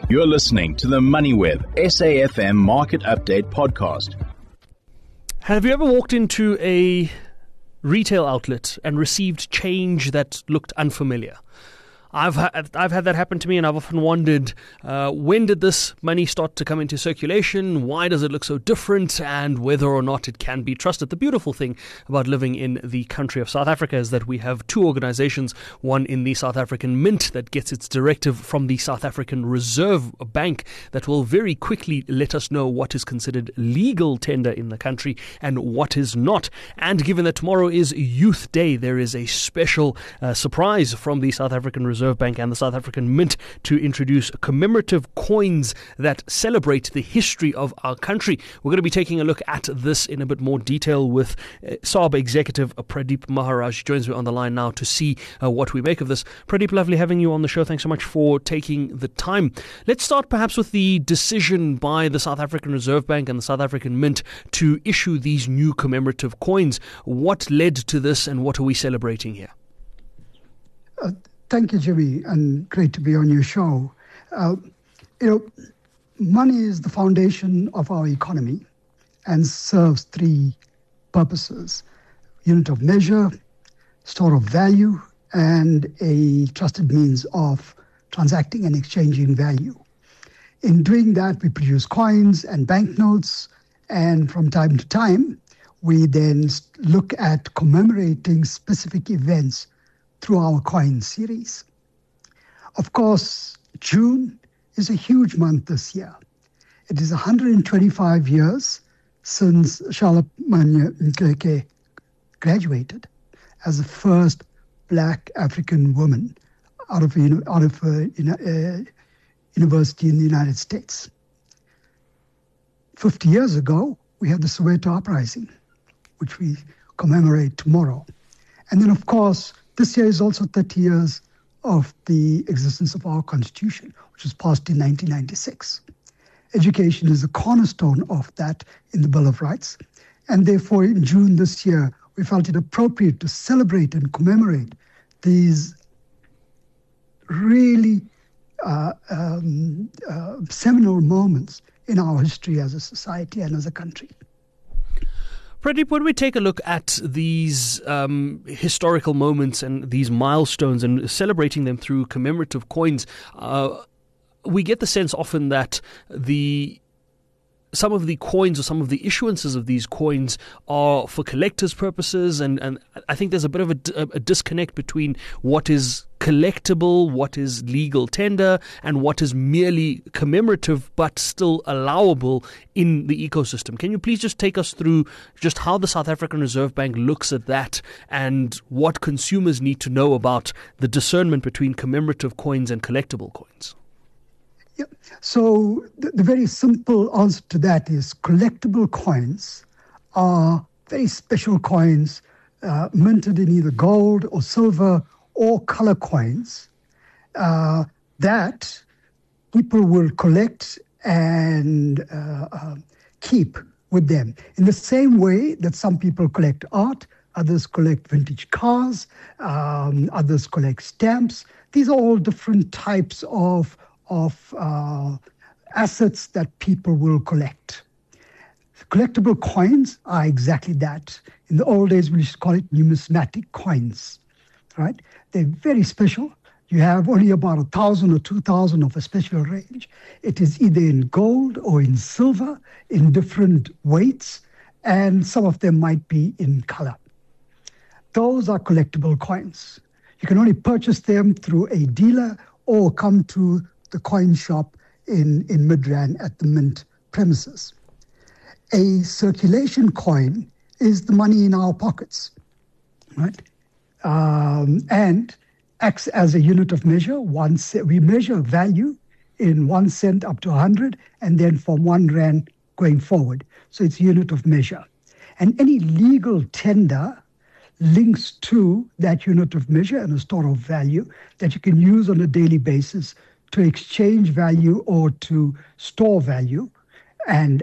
You're listening to the MoneyWeb SAFM Market Update Podcast. Have you ever walked into a retail outlet and received change that looked unfamiliar? I've had that happen to me, and I've often wondered, when did this money start to come into circulation? Why does it look so different? And whether or not it can be trusted. The beautiful thing about living in the country of South Africa is that we have two organizations, one in the South African Mint that gets its directive from the South African Reserve Bank that will very quickly let us know what is considered legal tender in the country and what is not. And given that tomorrow is Youth Day, there is a special surprise from the South African Reserve Bank and the South African Mint to introduce commemorative coins that celebrate the history of our country. We're going to be taking a look at this in a bit more detail with SARB executive Pradeep Maharaj. He joins me on the line now to see what we make of this. Pradeep, lovely having you on the show. Thanks so much for taking the time. Let's start perhaps with the decision by the South African Reserve Bank and the South African Mint to issue these new commemorative coins. What led to this, and what are we celebrating here? Thank you, Jimmy, and great to be on your show. Money is the foundation of our economy and serves three purposes: unit of measure, store of value, and a trusted means of transacting and exchanging value. In doing that, we produce coins and banknotes, and from time to time, we then look at commemorating specific events through our coin series. Of course, June is a huge month this year. It is 125 years since Charlotte Manye Mkeke graduated as the first Black African woman out of a university in the United States. 50 years ago, we had the Soweto Uprising, which we commemorate tomorrow. And then, of course, this year is also 30 years of the existence of our Constitution, which was passed in 1996. Education is the cornerstone of that in the Bill of Rights. And therefore, in June this year, we felt it appropriate to celebrate and commemorate these really seminal moments in our history as a society and as a country. Pradeep, when we take a look at these historical moments and these milestones and celebrating them through commemorative coins, we get the sense often that some of the coins or some of the issuances of these coins are for collectors' purposes, and I think there's a bit of a disconnect between what is collectible, what is legal tender, and what is merely commemorative but still allowable in the ecosystem. Can you please just take us through just how the South African Reserve Bank looks at that and what consumers need to know about the discernment between commemorative coins and collectible coins? Yeah. So the very simple answer to that is collectible coins are very special coins minted in either gold or silver or color coins that people will collect and keep with them. In the same way that some people collect art, others collect vintage cars, others collect stamps. These are all different types of assets that people will collect. Collectible coins are exactly that. In the old days, we used to call it numismatic coins, right? They're very special. You have only about 1,000 or 2,000 of a special range. It is either in gold or in silver, in different weights, and some of them might be in color. Those are collectible coins. You can only purchase them through a dealer or come to the coin shop in Midrand at the Mint premises. A circulation coin is the money in our pockets, right? And acts as a unit of measure. We measure value in 1 cent up to 100, and then from 1 rand going forward. So it's a unit of measure. And any legal tender links to that unit of measure and a store of value that you can use on a daily basis to exchange value or to store value and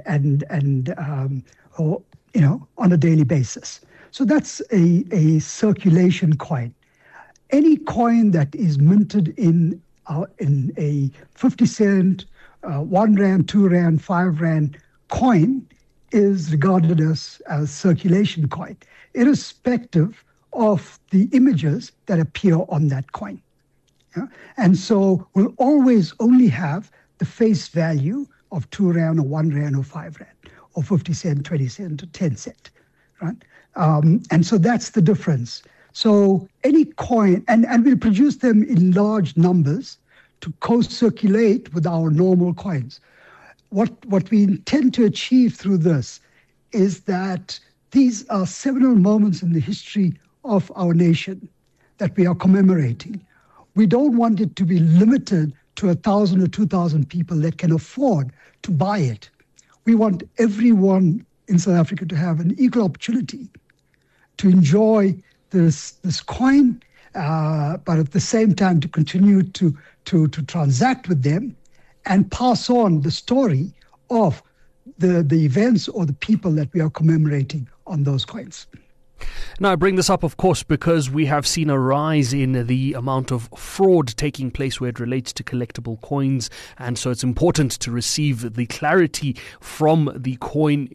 on a daily basis. So that's a circulation coin. Any coin that is minted in a 50 cent 1 Rand, 2 Rand, 5 Rand coin is regarded as circulation coin, irrespective of the images that appear on that coin. Yeah? And so we'll always only have the face value of 2 Rand or 1 Rand or 5 Rand or 50 cent, 20 cent or 10 cent, right? And so that's the difference. So any coin, and we'll produce them in large numbers to co-circulate with our normal coins. What we intend to achieve through this is that these are seminal moments in the history of our nation that we are commemorating. We don't want it to be limited to 1,000 or 2,000 people that can afford to buy it. We want everyone in South Africa to have an equal opportunity to enjoy this coin, but at the same time to continue to transact with them and pass on the story of the events or the people that we are commemorating on those coins. Now, I bring this up, of course, because we have seen a rise in the amount of fraud taking place where it relates to collectible coins. And so it's important to receive the clarity from the coin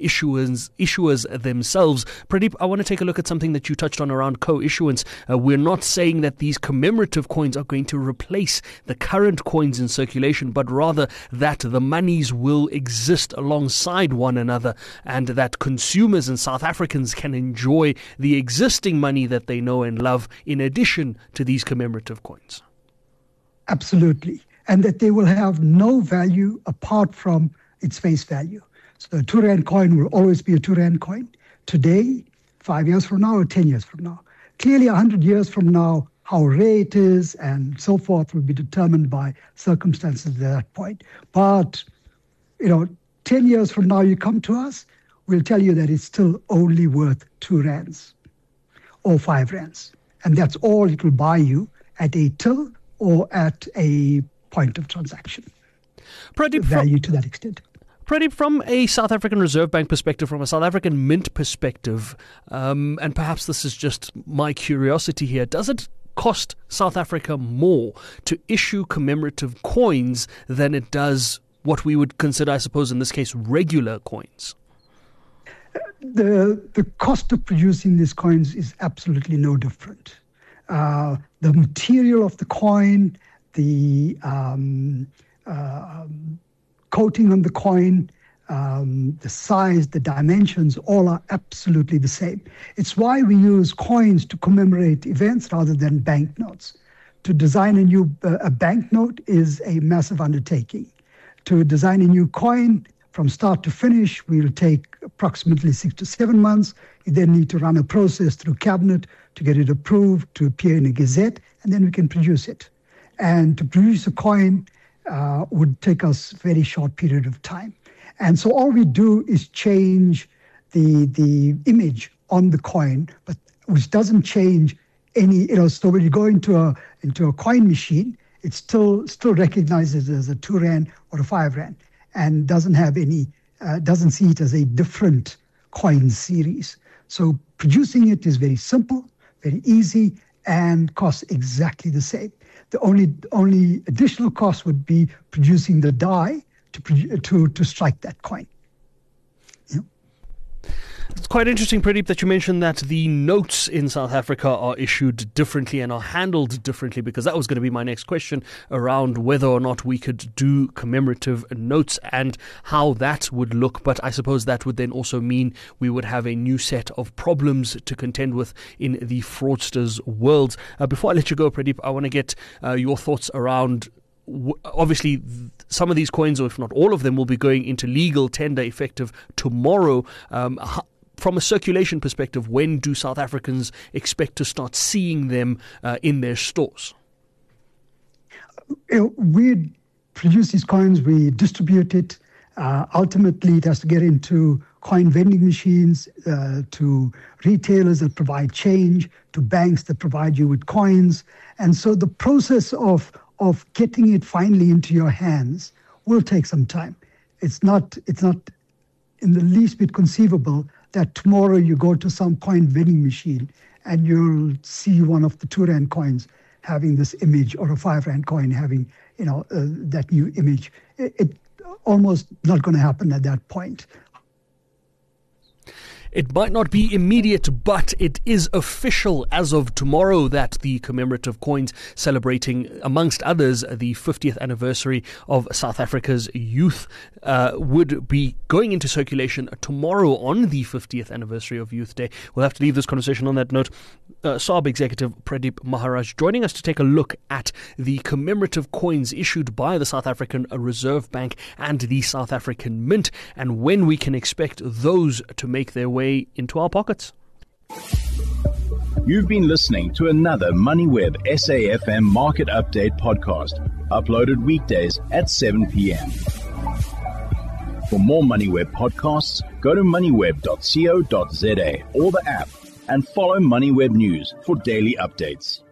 issuers themselves. Pradeep, I want to take a look at something that you touched on around co-issuance. We're not saying that these commemorative coins are going to replace the current coins in circulation, but rather that the monies will exist alongside one another and that consumers and South Africans can enjoy the existing money that they know and love in addition to these commemorative coins. Absolutely. And that they will have no value apart from its face value. So a 2 Rand coin will always be a 2 Rand coin. Today, 5 years from now, or 10 years from now. Clearly, 100 years from now, how rare it is and so forth will be determined by circumstances at that point. But, 10 years from now, you come to us, we'll tell you that it's still only worth 2 Rands or 5 Rands. And that's all it will buy you at a till or at a point of transaction. Pradeep, value to that extent. Pradeep, from a South African Reserve Bank perspective, from a South African Mint perspective, and perhaps this is just my curiosity here, does it cost South Africa more to issue commemorative coins than it does what we would consider, I suppose, in this case, regular coins? The cost of producing these coins is absolutely no different. The material of the coin, the coating on the coin, the size, the dimensions, all are absolutely the same. It's why we use coins to commemorate events rather than banknotes. To design a new banknote is a massive undertaking. To design a new coin, from start to finish, will take approximately 6 to 7 months. You then need to run a process through cabinet to get it approved, to appear in a gazette, and then we can produce it. And to produce a coin would take us a very short period of time. And so all we do is change the image on the coin, but which doesn't change any, so when you go into a coin machine, it still recognizes it as a 2 Rand or a 5 Rand. And doesn't have any, doesn't see it as a different coin series. So producing it is very simple, very easy, and costs exactly the same. The only additional cost would be producing the die to strike that coin. It's quite interesting, Pradeep, that you mentioned that the notes in South Africa are issued differently and are handled differently, because that was going to be my next question around whether or not we could do commemorative notes and how that would look. But I suppose that would then also mean we would have a new set of problems to contend with in the fraudsters' world. Before I let you go, Pradeep, I want to get your thoughts around obviously some of these coins, or if not all of them, will be going into legal tender effective tomorrow. From a circulation perspective, when do South Africans expect to start seeing them in their stores? We produce these coins, we distribute it. Ultimately, it has to get into coin vending machines, to retailers that provide change, to banks that provide you with coins. And so the process of getting it finally into your hands will take some time. It's not in the least bit conceivable that tomorrow you go to some coin vending machine and you'll see one of the 2 Rand coins having this image, or a 5 Rand coin having, that new image. almost not going to happen at that point. It might not be immediate, but it is official as of tomorrow that the commemorative coins celebrating, amongst others, the 50th anniversary of South Africa's youth would be going into circulation tomorrow on the 50th anniversary of Youth Day. We'll have to leave this conversation on that note. SARB executive Pradeep Maharaj joining us to take a look at the commemorative coins issued by the South African Reserve Bank and the South African Mint, and when we can expect those to make their way into our pockets. You've been listening to another MoneyWeb SAFM Market Update podcast, uploaded weekdays at 7 p.m. For more MoneyWeb podcasts, go to moneyweb.co.za or the app and follow MoneyWeb News for daily updates.